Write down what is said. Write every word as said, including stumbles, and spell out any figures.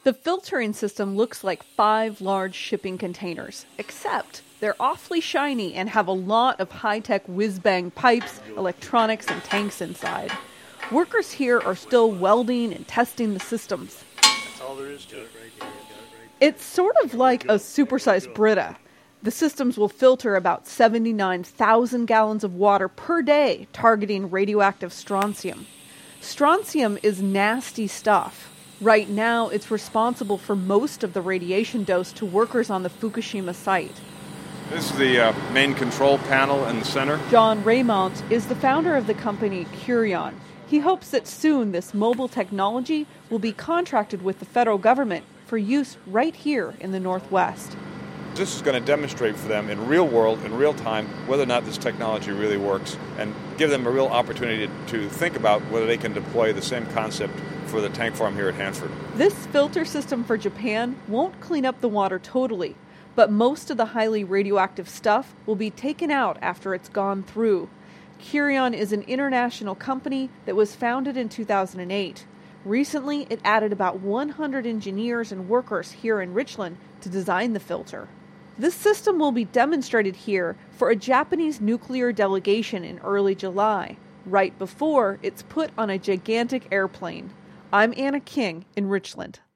The filtering system looks like five large shipping containers, except they're awfully shiny and have a lot of high-tech whiz-bang pipes, electronics, and tanks inside. Workers here are still welding and testing the systems. That's all there is to it. It's sort of like a supersized Brita. The systems will filter about seventy-nine thousand gallons of water per day, targeting radioactive strontium. Strontium is nasty stuff. Right now, it's responsible for most of the radiation dose to workers on the Fukushima site. This is the uh, main control panel in the center. John Raymont is the founder of the company Kurion. He hopes that soon this mobile technology will be contracted with the federal government for use right here in the Northwest. This is going to demonstrate for them in real world, in real time, whether or not this technology really works and give them a real opportunity to think about whether they can deploy the same concept for the tank farm here at Hanford. This filter system for Japan won't clean up the water totally, but most of the highly radioactive stuff will be taken out after it's gone through. Kurion is an international company that was founded in two thousand eight. Recently, it added about one hundred engineers and workers here in Richland to design the filter. This system will be demonstrated here for a Japanese nuclear delegation in early July, right before it's put on a gigantic airplane. I'm Anna King in Richland.